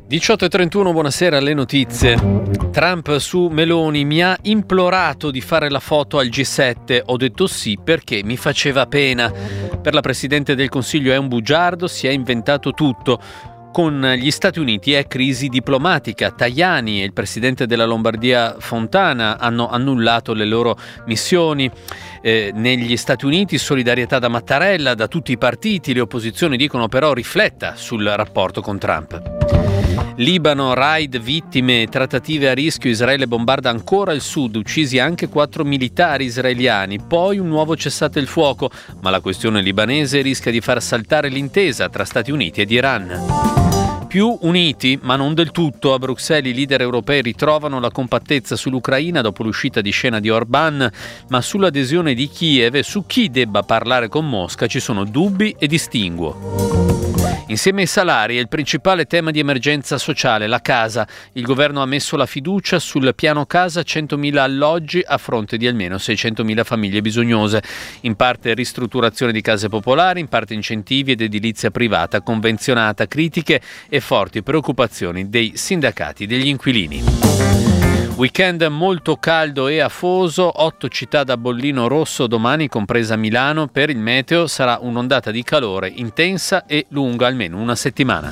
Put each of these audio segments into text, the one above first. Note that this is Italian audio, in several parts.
18:31, buonasera, alle notizie. Trump su Meloni: mi ha implorato di fare la foto al G7, ho detto sì perché mi faceva pena. Per la Presidente del Consiglio è un bugiardo, si è inventato tutto. Con gli Stati Uniti è crisi diplomatica. Tajani e il presidente della Lombardia Fontana hanno annullato le loro missioni. Negli Stati Uniti solidarietà da Mattarella, da tutti i partiti. Le opposizioni dicono però rifletta sul rapporto con Trump. Libano, raid, vittime, trattative a rischio, Israele bombarda ancora il sud, uccisi anche 4 militari israeliani, poi un nuovo cessate il fuoco, ma la questione libanese rischia di far saltare l'intesa tra Stati Uniti ed Iran. Più uniti, ma non del tutto. A Bruxelles i leader europei ritrovano la compattezza sull'Ucraina dopo l'uscita di scena di Orbán, ma sull'adesione di Kiev e su chi debba parlare con Mosca ci sono dubbi e distinguo. Insieme ai salari è il principale tema di emergenza sociale, la casa. Il governo ha messo la fiducia sul piano casa, 100.000 alloggi a fronte di almeno 600.000 famiglie bisognose. In parte ristrutturazione di case popolari, in parte incentivi ed edilizia privata convenzionata, critiche e forti preoccupazioni dei sindacati degli inquilini. Weekend molto caldo e afoso, 8 città da bollino rosso domani, compresa Milano. Per il meteo sarà un'ondata di calore intensa e lunga almeno una settimana.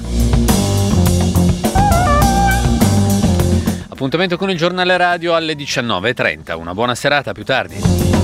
Appuntamento con il giornale radio alle 19:30. Una buona serata, più tardi.